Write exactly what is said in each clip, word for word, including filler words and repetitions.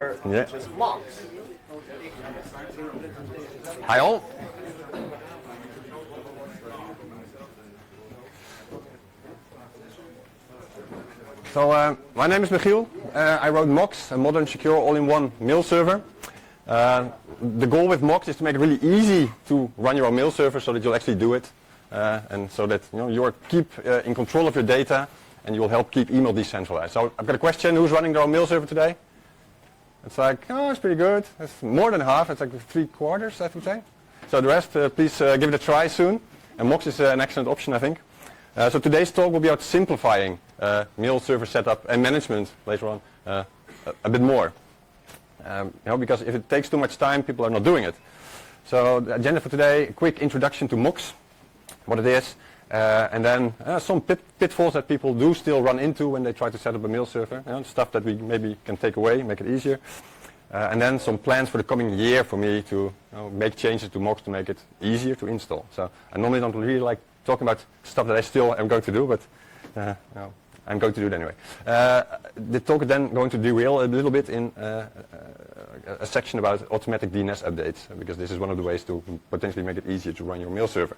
Yeah. Which is Mox. Hi all. So uh, my name is Michiel. Uh, I wrote Mox, a modern, secure, all-in-one mail server. Uh, the goal with Mox is to make it really easy to run your own mail server, so that you'll actually do it, uh, and so that you know you are keep uh, in control of your data, and you will help keep email decentralized. So I've got a question: who's running their own mail server today? It's like, oh, it's pretty good. It's more than half. It's like three quarters, I would say. So the rest, uh, please uh, give it a try soon. And Mox is uh, an excellent option, I think. Uh, so today's talk will be about simplifying uh, mail server setup and management later on uh, a, a bit more. Um, you know, because if it takes too much time, people are not doing it. So the agenda for today: a quick introduction to Mox, what it is, uh, and then uh, some pit pitfalls that people do still run into when they try to set up a mail server. You know, stuff that we maybe can take away, make it easier. Uh, and then some plans for the coming year for me to you know, make changes to Mox to make it easier to install. So I normally don't really like talking about stuff that I still am going to do, but uh, no, I'm going to do it anyway. Uh, the talk is then going to derail a little bit in uh, a, a section about automatic D N S updates, because this is one of the ways to potentially make it easier to run your mail server.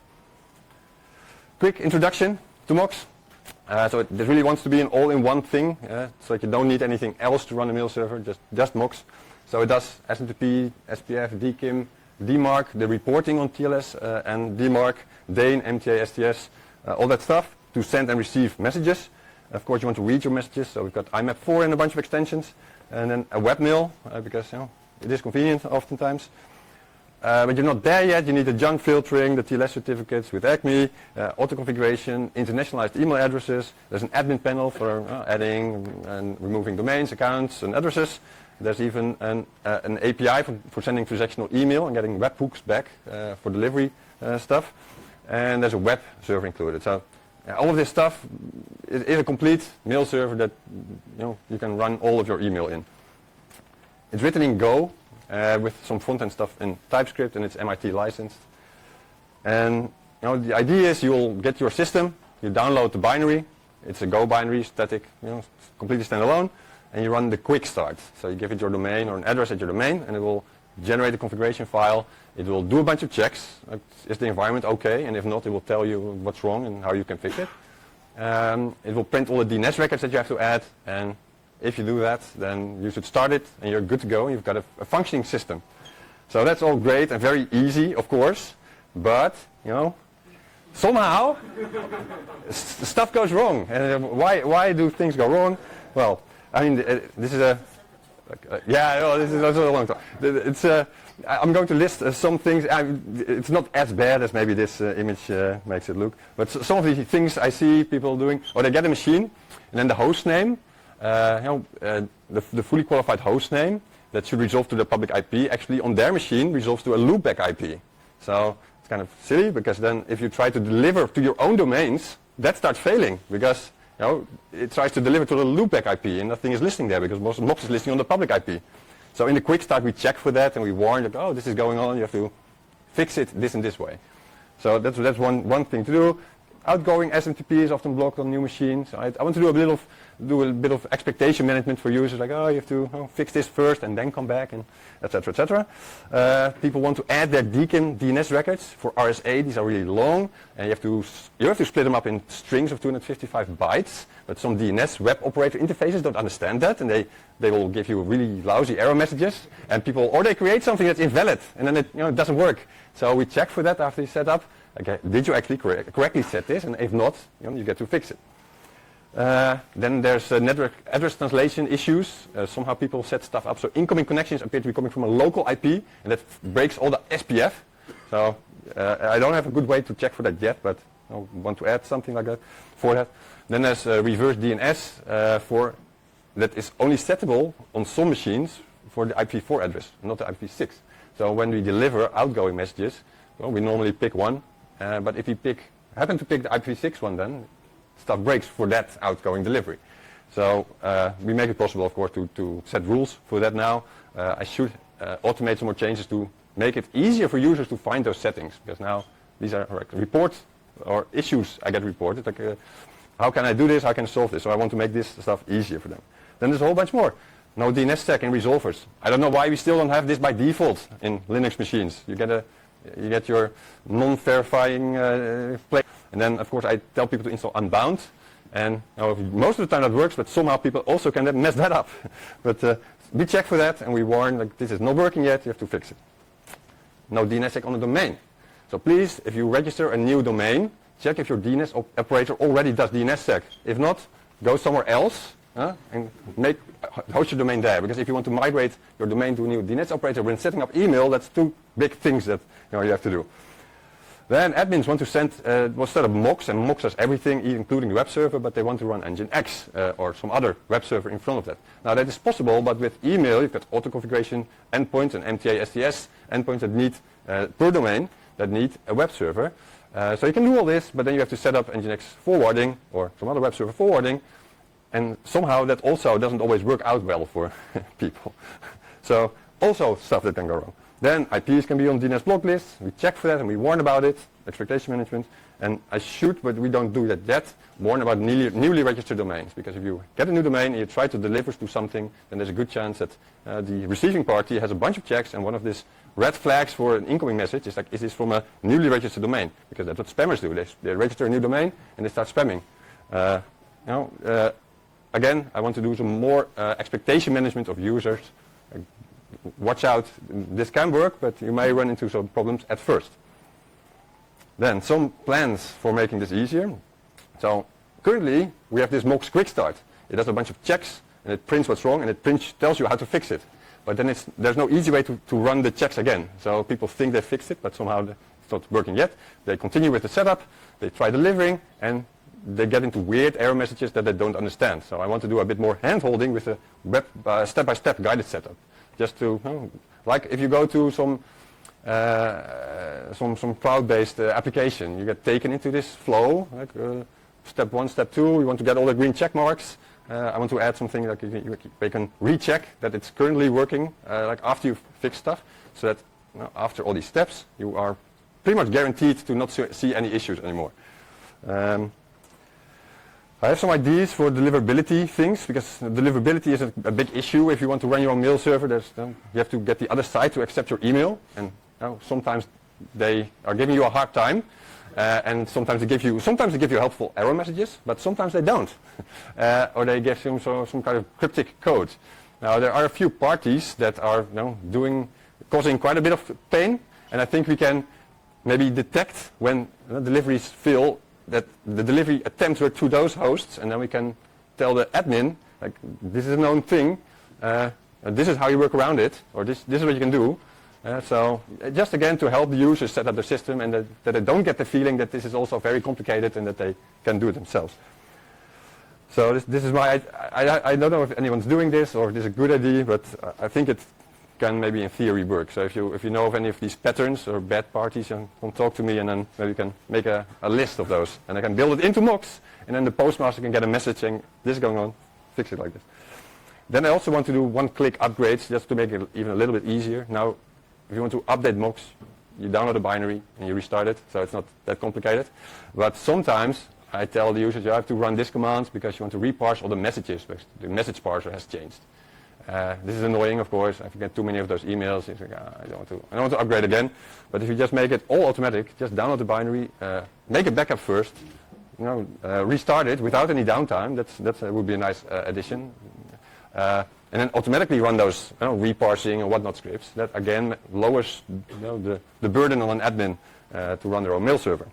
Quick introduction to Mox. Uh, so it, it really wants to be an all-in-one thing, uh, so that you don't need anything else to run a mail server, just, just Mox. So it does S M T P, S P F, D K I M, D MARC, the reporting on T L S, uh, and D MARC, D A N, M T A, S T S, uh, all that stuff to send and receive messages. Of course, you want to read your messages, so we've got I M A P four and a bunch of extensions, and then a webmail, uh, because you know it is convenient oftentimes. Uh, but you're not there yet. You need the junk filtering, the T L S certificates with Acme, uh, auto-configuration, internationalized email addresses. There's an admin panel for uh, adding and removing domains, accounts, and addresses. There's even an, uh, an A P I for, for sending transactional email and getting webhooks back uh, for delivery uh, stuff. And there's a web server included. So uh, all of this stuff is, is a complete mail server that you know you can run all of your email in. It's written in Go. Uh, with some front-end stuff in TypeScript, and it's M I T licensed. And you know the idea is you'll get your system, you download the binary, it's a Go binary, static, you know, completely standalone, and you run the quick start. So you give it your domain or an address at your domain, and it will generate a configuration file. It will do a bunch of checks. Like, is the environment okay? And if not, it will tell you what's wrong and how you can fix it. Um, it will print all the D N S records that you have to add, and if you do that, then you should start it, and you're good to go. You've got a, a functioning system. So that's all great and very easy, of course. But you know, somehow st stuff goes wrong. And uh, why why do things go wrong? Well, I mean, uh, this is a uh, yeah. Well, this is also a long time. It's uh, I'm going to list uh, some things. I, it's not as bad as maybe this uh, image uh, makes it look. But s some of the things I see people doing, or they get a machine, and then the host name. Uh, you know, uh, the, the fully qualified host name that should resolve to the public I P actually on their machine resolves to a loopback I P. So it's kind of silly, because then if you try to deliver to your own domains, that starts failing, because you know it tries to deliver to the loopback I P and nothing is listening there, because Mox is listening on the public I P. So in the quick start we check for that and we warn that, oh, this is going on, you have to fix it this and this way. So that's that's one one thing to do. Outgoing S M T P is often blocked on new machines. I, I want to do a bit of do a bit of expectation management for users, like oh, you have to oh, fix this first and then come back, and et cetera, et cetera. Uh, people want to add their D K I M D N S records for R S A. These are really long, and you have to you have to split them up in strings of two hundred fifty-five bytes. But some D N S web operator interfaces don't understand that, and they they will give you really lousy error messages. And people or they create something that's invalid, and then it you know it doesn't work. So we check for that after you set up. Okay, did you actually correct, correctly set this? And if not, you know, you get to fix it. Uh, then there's uh, network address translation issues. Uh, somehow people set stuff up so incoming connections appear to be coming from a local I P, and that breaks all the S P F. So uh, I don't have a good way to check for that yet, but I want to add something like that for that. Then there's uh, reverse D N S uh, for that is only settable on some machines for the I P four address, not the I P six. So when we deliver outgoing messages, well, we normally pick one. Uh, but if you pick, happen to pick the I P six one, then stuff breaks for that outgoing delivery. So uh, we make it possible, of course, to, to set rules for that now. Uh, I should uh, automate some more changes to make it easier for users to find those settings, because now these are like reports or issues I get reported. Like, uh, how can I do this? How can I solve this? So I want to make this stuff easier for them. Then there's a whole bunch more. no D N S stack in resolvers. I don't know why we still don't have this by default in Linux machines. You get a, you get your non-verifying uh, play, and then of course I tell people to install Unbound, and you know, most of the time that works, but somehow people also can mess that up. But uh, we check for that, and we warn like this is not working yet. You have to fix it. No D N S stack on the domain. So please, if you register a new domain, check if your D N S op operator already does D N S stack. If not, go somewhere else uh, and make host your domain there. Because if you want to migrate your domain to a new D N S operator when setting up email, that's two big things that you know you have to do. Then admins want to send uh, well, set up Mox, and Mox does everything, including the web server, but they want to run Nginx uh, or some other web server in front of that. Now that is possible, but with email you've got auto configuration endpoints and M T A S T S endpoints that need uh, per domain that need a web server. Uh, so you can do all this, but then you have to set up Nginx forwarding or some other web server forwarding, and somehow that also doesn't always work out well for people. So also stuff that can go wrong. Then I Ps can be on D N S block lists. We check for that and we warn about it, expectation management. And I should, but we don't do that yet, warn about newly, newly registered domains. Because if you get a new domain and you try to deliver to something, then there's a good chance that uh, the receiving party has a bunch of checks, and one of these red flags for an incoming message is like, is this from a newly registered domain? Because that's what spammers do. They, they register a new domain and they start spamming. Uh, you know, uh, again, I want to do some more uh, expectation management of users. Uh, watch out, this can work, but you may run into some problems at first. Then some plans for making this easier. So currently we have this Mox Quick Start. It does a bunch of checks and it prints what's wrong and it prints, tells you how to fix it. But then it's, there's no easy way to, to run the checks again. So people think they fixed it, but somehow it's not working yet. They continue with the setup, they try delivering, and they get into weird error messages that they don't understand. So I want to do a bit more hand-holding with a web, uh, step-by-step guided setup. Just to, you know, like if you go to some uh, some, some cloud-based uh, application, you get taken into this flow, like uh, step one, step two, you want to get all the green check marks. Uh, I want to add something like you, you, you can recheck that it's currently working, uh, like after you've fixed stuff, so that you know, after all these steps, you are pretty much guaranteed to not see any issues anymore. Um, I have some ideas for deliverability things, because deliverability is a, a big issue. If you want to run your own mail server, there's, uh, you have to get the other side to accept your email, and you know, sometimes they are giving you a hard time. Uh, and sometimes they give you, sometimes they give you helpful error messages, but sometimes they don't, uh, or they give you some, some kind of cryptic code. Now there are a few parties that are, you know, doing, causing quite a bit of pain, and I think we can maybe detect when uh, deliveries fail that the delivery attempts were to those hosts, and then we can tell the admin, like, this is a known thing, uh, this is how you work around it, or this, this is what you can do. Uh, so uh, just again to help the users set up their system, and that, that they don't get the feeling that this is also very complicated and that they can do it themselves. So this, this is why I, I, I don't know if anyone's doing this or if this is a good idea, but I think it can maybe in theory work. So if you if you know of any of these patterns or bad parties, you can talk to me, and then maybe you can make a, a list of those, and I can build it into Mox, and then the postmaster can get a message saying this is going on, fix it like this. Then I also want to do one-click upgrades just to make it even a little bit easier. Now, if you want to update Mox, you download a binary and you restart it, so it's not that complicated. But sometimes I tell the users you have to run this command because you want to reparse all the messages because the message parser has changed. Uh, this is annoying, of course. If you get too many of those emails, you think, ah, I don't want to, I don't want to upgrade again. But if you just make it all automatic, just download the binary, uh, make a backup first, you know, uh, restart it without any downtime. That's that uh, would be a nice uh, addition. Uh, And then automatically run those you know, reparsing and whatnot scripts. That again lowers you know, the, the burden on an admin uh, to run their own mail server.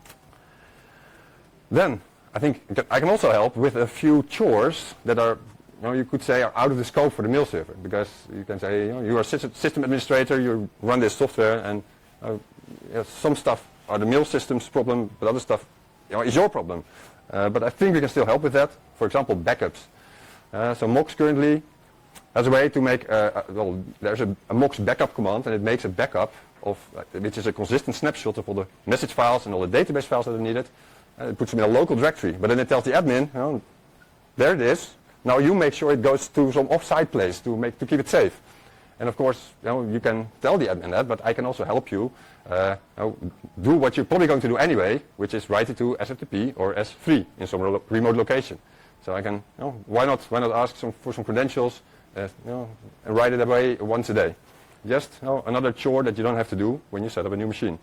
Then I think I can also help with a few chores that are, you know, you could say are out of the scope for the mail server, because you can say you know, you are a system administrator, you run this software, and uh, you know, some stuff are the mail system's problem, but other stuff you know, is your problem. Uh, but I think we can still help with that. For example, backups. Uh, so Mox currently has a way to make, uh, uh, well, there's a, a Mox backup command, and it makes a backup of, uh, which is a consistent snapshot of all the message files and all the database files that are needed. Uh, it puts them in a local directory, but then it tells the admin, you know, there it is. Now you make sure it goes to some off-site place to make to keep it safe. And of course, you know, you can tell the admin that, but I can also help you, uh, you know, do what you're probably going to do anyway, which is write it to S F T P or S three in some remote location. So I can, you know, why not, why not ask some, for some credentials, uh, you know, and write it away once a day. Just you know, another chore that you don't have to do when you set up a new machine.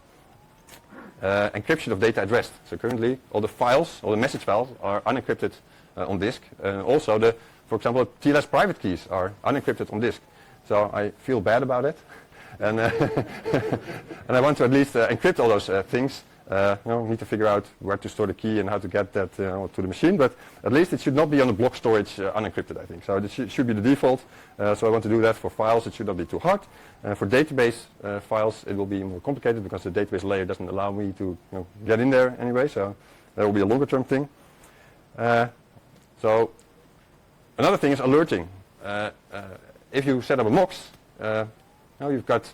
Uh, encryption of data at rest. So currently all the files, all the message files are unencrypted uh, on disk. Uh, also the, for example, T L S private keys are unencrypted on disk. So I feel bad about it. and, uh, and I want to at least uh, encrypt all those uh, things. Uh, you know, need to figure out where to store the key and how to get that you know, to the machine. But at least it should not be on the block storage uh, unencrypted, I think. So this sh should be the default. Uh, so I want to do that for files. It should not be too hard. Uh, for database uh, files, it will be more complicated because the database layer doesn't allow me to you know, get in there anyway. So that will be a longer term thing. Uh, so another thing is alerting. Uh, uh, if you set up a MOX, uh, now you've got,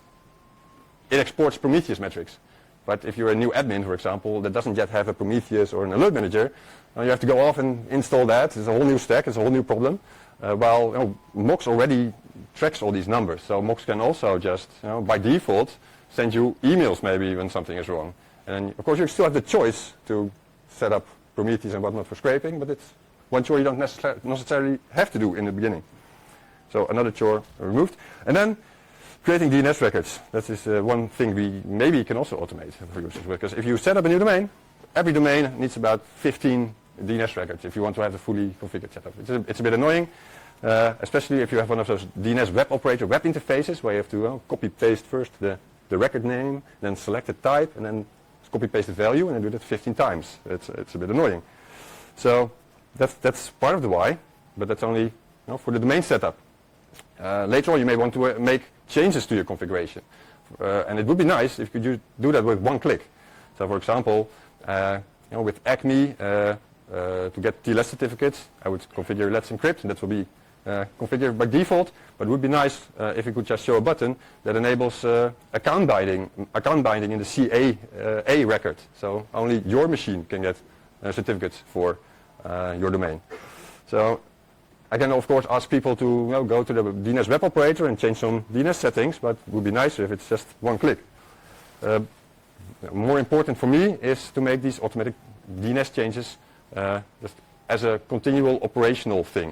it exports Prometheus metrics. But if you're a new admin, for example, that doesn't yet have a Prometheus or an alert manager, uh, you have to go off and install that. It's a whole new stack. It's a whole new problem. Uh, while you know, MOX already tracks all these numbers. So MOX can also just, you know, by default, send you emails maybe when something is wrong. And of course, you still have the choice to set up Prometheus and whatnot for scraping, but it's one chore you don't necessar necessarily have to do in the beginning. So another chore removed. And then creating D N S records. That is uh, one thing we maybe can also automate for users. Because if you set up a new domain, every domain needs about fifteen D N S records if you want to have a fully configured setup. It's a, it's a bit annoying, uh, especially if you have one of those D N S web operator web interfaces where you have to uh, copy paste first the, the record name, then select the type, and then copy paste the value, and then do that fifteen times. It's, it's a bit annoying. So that's, that's part of the why, but that's only you know, for the domain setup. Uh, later on, you may want to uh, make changes to your configuration. Uh, and it would be nice if you could do that with one click. So for example, uh, you know, with Acme, uh, uh, to get T L S certificates, I would configure Let's Encrypt, and that will be uh, configured by default. But it would be nice uh, if you could just show a button that enables uh, account binding, account binding in the C A uh, A record. So only your machine can get uh, certificates for uh, your domain. So I can of course ask people to you know, go to the D N S web operator and change some D N S settings, but it would be nicer if it's just one click. Uh, more important for me is to make these automatic D N S changes uh, just as a continual operational thing.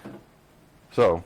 So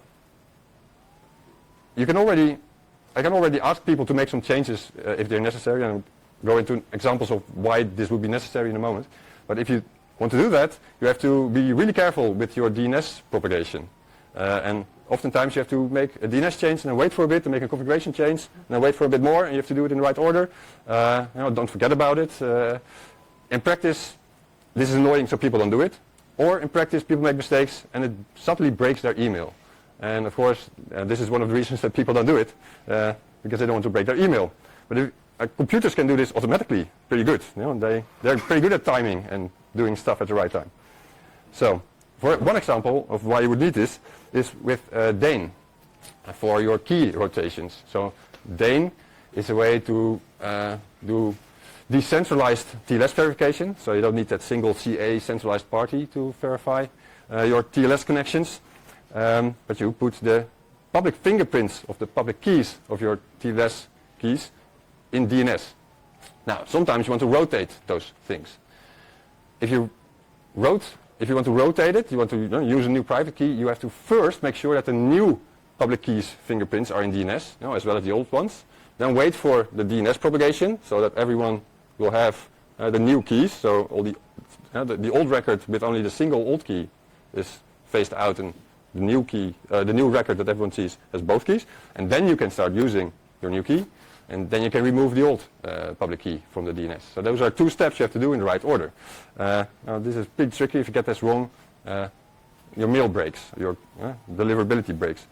you can already, I can already ask people to make some changes uh, if they're necessary, and I'll go into examples of why this would be necessary in a moment. But if you want to do that, you have to be really careful with your D N S propagation. Uh, and oftentimes you have to make a D N S change and then wait for a bit to make a configuration change, and then wait for a bit more, and you have to do it in the right order. Uh, you know, don't forget about it. Uh, in practice, this is annoying, so people don't do it. Or in practice, people make mistakes, and it subtly breaks their email. And of course, uh, this is one of the reasons that people don't do it, uh, because they don't want to break their email. But if, uh, computers can do this automatically pretty good. You know, they, they're pretty good at timing and doing stuff at the right time. So, for one example of why you would need this is with uh, Dane for your key rotations. So Dane is a way to uh, do decentralized T L S verification. So you don't need that single C A centralized party to verify uh, your T L S connections. Um, but you put the public fingerprints of the public keys of your T L S keys in D N S. Now, sometimes you want to rotate those things. If you wrote, if you want to rotate it, you want to you know, use a new private key, you have to first make sure that the new public keys fingerprints are in D N S, you know, as well as the old ones. Then wait for the D N S propagation so that everyone will have uh, the new keys. So all the, uh, the the old record with only the single old key is phased out, and the new key, uh, the new record that everyone sees has both keys. And then you can start using your new key. And then you can remove the old uh, public key from the D N S. So those are two steps you have to do in the right order. Uh, now this is pretty tricky. If you get this wrong, uh, your mail breaks, your uh, deliverability breaks.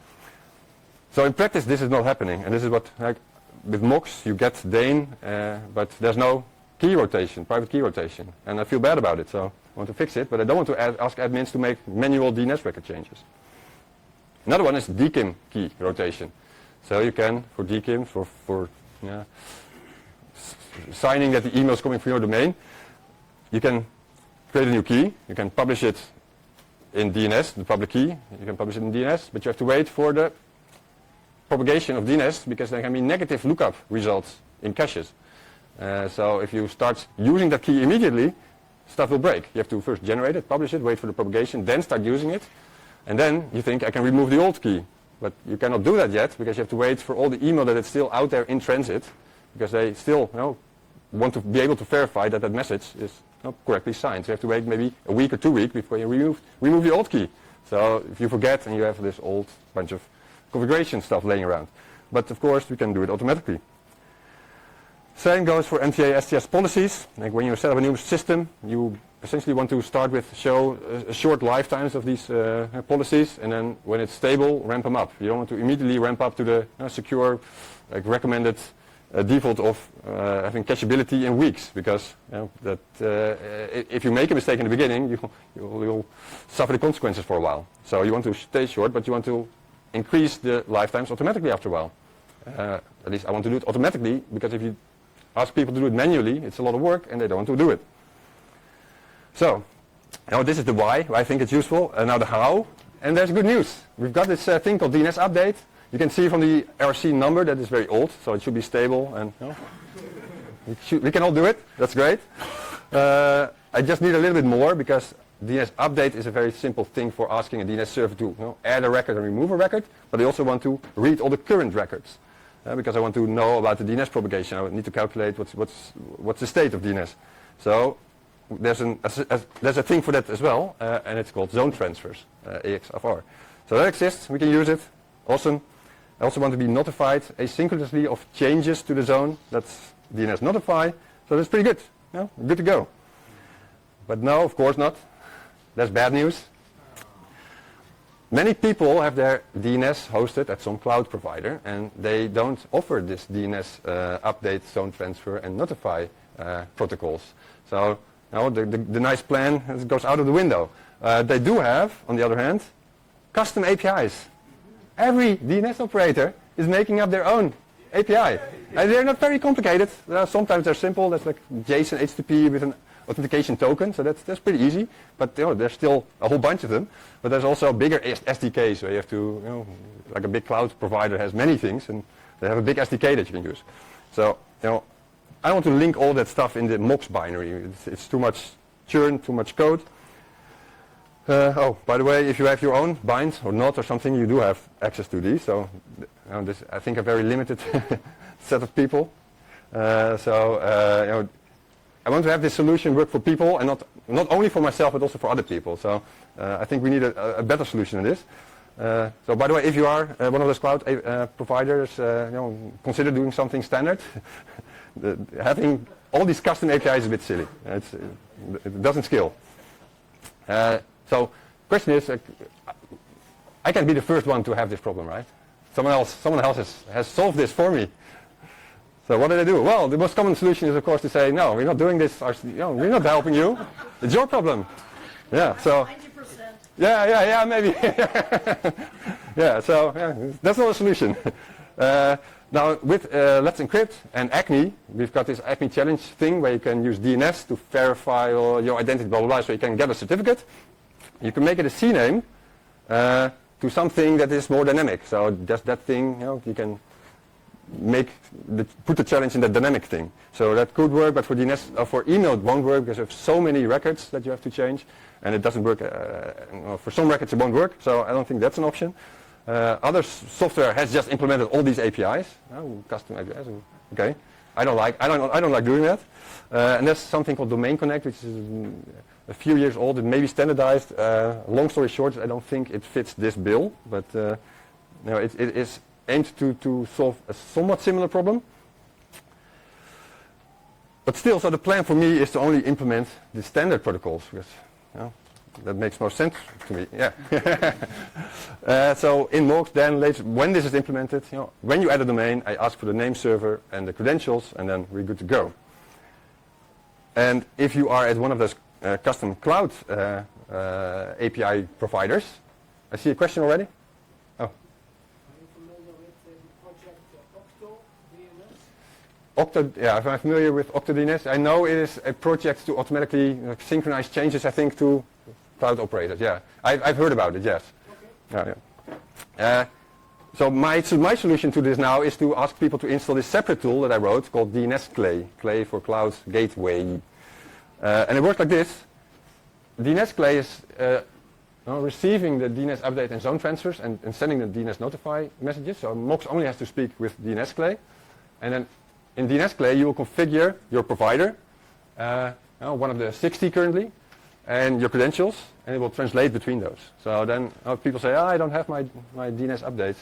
So in practice, this is not happening. And this is what, like, with MOX, you get Dane, uh, but there's no key rotation, private key rotation. And I feel bad about it, so I want to fix it. But I don't want to add, ask admins to make manual D N S record changes. Another one is D K I M key rotation. So you can, for D K I M, for, for yeah, signing that the email is coming from your domain, you can create a new key. You can publish it in D N S, the public key. You can publish it in D N S, but you have to wait for the propagation of D N S, because there can be negative lookup results in caches. Uh, so if you start using that key immediately, stuff will break. You have to first generate it, publish it, wait for the propagation, then start using it. And then you think, I can remove the old key. But you cannot do that yet because you have to wait for all the email that is still out there in transit, because they still you know, want to be able to verify that that message is you know, correctly signed. So you have to wait maybe a week or two weeks before you remove, remove the old key. So if you forget and you have this old bunch of configuration stuff laying around. But of course we can do it automatically. Same goes for N T A S T S policies. Like when you set up a new system, you essentially want to start with show uh, short lifetimes of these uh, policies, and then when it's stable, ramp them up. You don't want to immediately ramp up to the uh, secure, like recommended uh, default of uh, having cacheability in weeks, because you know, that uh, if you make a mistake in the beginning, you, you'll, you'll suffer the consequences for a while. So you want to stay short, but you want to increase the lifetimes automatically after a while. Uh, at least I want to do it automatically, because if you ask people to do it manually, it's a lot of work and they don't want to do it. So, now this is the why, why I think it's useful, and now the how. And there's good news. We've got this uh, thing called D N S update. You can see from the R C number that it's very old, so it should be stable, and you know, we, should, we can all do it. That's great. Uh, I just need a little bit more, because D N S update is a very simple thing for asking a D N S server to you know, add a record and remove a record, but I also want to read all the current records. Uh, because I want to know about the D N S propagation. I would need to calculate what's, what's, what's the state of D N S. So there's, an, a, a, there's a thing for that as well, uh, and it's called zone transfers, uh, A X F R. So that exists, we can use it, awesome. I also want to be notified asynchronously of changes to the zone. That's D N S notify, so that's pretty good, you know, good to go. But no, of course not. That's bad news. Many people have their D N S hosted at some cloud provider, and they don't offer this D N S uh, update, zone transfer, and notify uh, protocols. So no, the, the, the nice plan goes out of the window. Uh, they do have, on the other hand, custom A P Is. Every D N S operator is making up their own A P I. And they're not very complicated. Uh, sometimes they're simple. That's like JSON H T T P with an authentication token, so that's that's pretty easy. But you know, there's still a whole bunch of them. But there's also bigger S D Ks where you have to, you know, like a big cloud provider has many things, and they have a big S D K that you can use. So you know, I don't want to link all that stuff in the MOX binary. It's, it's too much churn, too much code. Uh, oh, by the way, if you have your own bind or not or something, you do have access to these. So you know, this, I think, a very limited set of people. Uh, so uh, you know. I want to have this solution work for people, and not not only for myself, but also for other people. So uh, I think we need a, a better solution than this. Uh, so by the way, if you are uh, one of those cloud uh, providers, uh, you know, consider doing something standard. the, having all these custom A P Is is a bit silly. It's, it doesn't scale. Uh, so question is, uh, I can be the first one to have this problem, right? Someone else, someone else has, has solved this for me. So what did I do? Well, the most common solution is, of course, to say, no, we're not doing this. You know, we're not helping you. It's your problem. Yeah. So. ninety percent. Yeah, yeah, yeah, maybe. yeah. So yeah, that's not a solution. Uh, now with uh, Let's Encrypt and Acme, we've got this Acme challenge thing where you can use D N S to verify your identity, blah blah blah, so you can get a certificate. You can make it a C name uh, to something that is more dynamic. So just that thing, you know, you can make the, put the challenge in that dynamic thing. So that could work, but for D N S, uh, for email it won't work because you have so many records that you have to change, and it doesn't work. Uh, well, for some records it won't work, so I don't think that's an option. Uh, other s software has just implemented all these A P Is, oh, custom A P Is. Okay, I don't like I don't I don't like doing that. Uh, and there's something called Domain Connect, which is a few years old. It may be standardized. Uh, long story short, I don't think it fits this bill, but uh, you know, it, it is aimed to, to solve a somewhat similar problem. But still, so the plan for me is to only implement the standard protocols, because you know, that makes most sense to me. Yeah. uh, so in MOX, then later, when this is implemented, you know, when you add a domain, I ask for the name server and the credentials, and then we're good to go. And if you are at one of those uh, custom cloud uh, uh, A P I providers, I see a question already. Octo, yeah, if I'm familiar with OctoDNS, I know it is a project to automatically uh, synchronize changes, I think, to cloud operators. Yeah, I've, I've heard about it. Yes. Okay. Yeah, yeah. Uh, so my so my solution to this now is to ask people to install this separate tool that I wrote called D N S Clay, Clay for Cloud Gateway, uh, and it works like this. D N S Clay is uh, uh, receiving the D N S update and zone transfers and, and sending the D N S notify messages. So MOX only has to speak with D N S CLE. And then in D N S CLE you will configure your provider, uh, you know, one of the sixty currently, and your credentials, and it will translate between those. So then uh, people say, oh, I don't have my, my D N S updates.